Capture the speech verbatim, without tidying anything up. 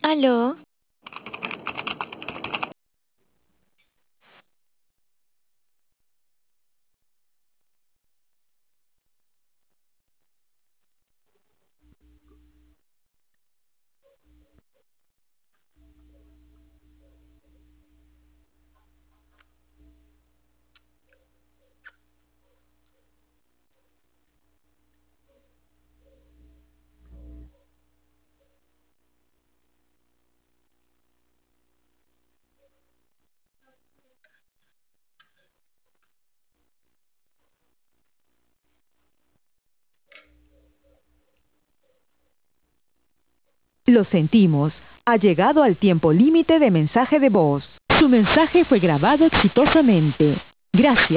¿Aló? Lo sentimos, ha llegado al tiempo límite de mensaje de voz. Su mensaje fue grabado exitosamente. Gracias.